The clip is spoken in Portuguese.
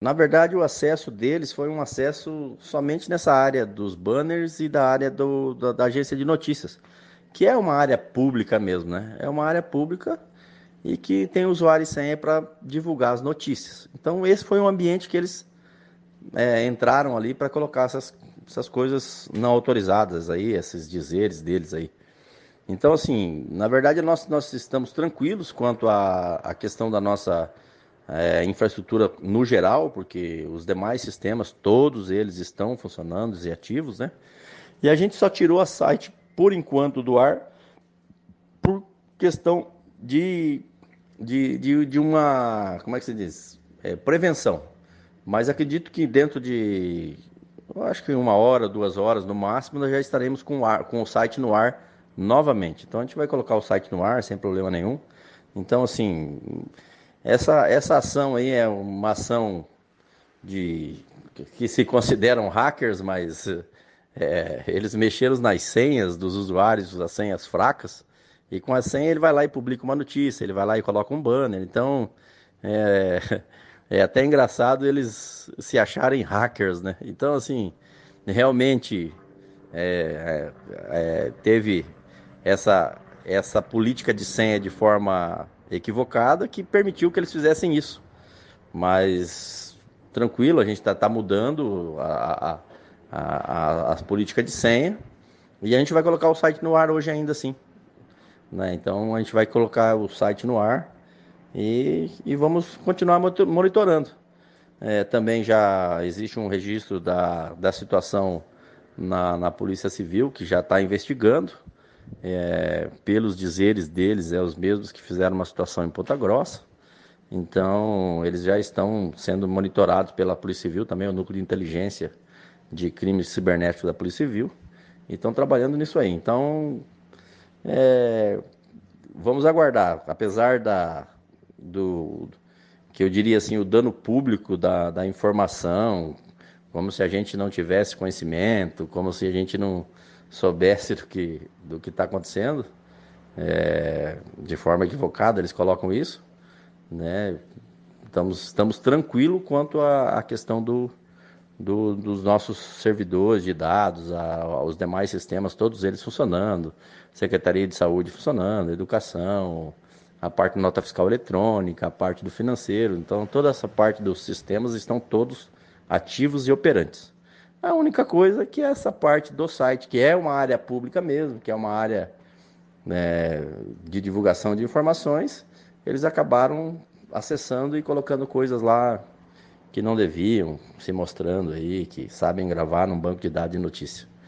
Na verdade, o acesso deles foi um acesso somente nessa área dos banners e da área da agência de notícias, que é uma área pública mesmo, né? É uma área pública e que tem usuário e senha para divulgar as notícias. Então, esse foi um ambiente que eles entraram ali para colocar essas coisas não autorizadas aí, esses dizeres deles aí. Então, assim, na verdade, nós estamos tranquilos quanto à questão da nossa infraestrutura no geral, porque os demais sistemas, todos eles estão funcionando e ativos, né? E a gente só tirou a site, por enquanto, do ar, por questão de uma, como é que se diz? Prevenção. Mas acredito que dentro de, eu acho que 1 hora, 2 horas no máximo, nós já estaremos com o site no ar novamente. Então a gente vai colocar o site no ar sem problema nenhum. Então, assim, essa ação aí é uma ação de que se consideram hackers, mas eles mexeram nas senhas dos usuários, as senhas fracas, e com a senha ele vai lá e publica uma notícia, ele vai lá e coloca um banner. Então é, é até engraçado eles se acharem hackers, né? Então, assim, realmente teve essa política de senha de forma equivocada que permitiu que eles fizessem isso. Mas tranquilo, a gente está mudando as políticas de senha e a gente vai colocar o site no ar hoje ainda assim. Né? Então a gente vai colocar o site no ar e vamos continuar monitorando. Também já existe um registro da situação na Polícia Civil, que já está investigando. Pelos dizeres deles, os mesmos que fizeram uma situação em Ponta Grossa. Então, eles já estão sendo monitorados pela Polícia Civil, também o núcleo de inteligência de crimes cibernéticos da Polícia Civil, e estão trabalhando nisso aí. Então, vamos aguardar. Apesar do que eu diria assim, o dano público da informação, como se a gente não tivesse conhecimento, como se a gente não soubesse do que está acontecendo, de forma equivocada, eles colocam isso, né? Estamos tranquilos quanto à questão dos nossos servidores de dados, aos demais sistemas, todos eles funcionando, Secretaria de Saúde funcionando, educação, a parte de nota fiscal eletrônica, a parte do financeiro. Então, toda essa parte dos sistemas estão todos ativos e operantes. A única coisa é que essa parte do site, que é uma área pública mesmo, que é uma área de divulgação de informações, eles acabaram acessando e colocando coisas lá que não deviam, se mostrando aí, que sabem gravar num banco de dados de notícia.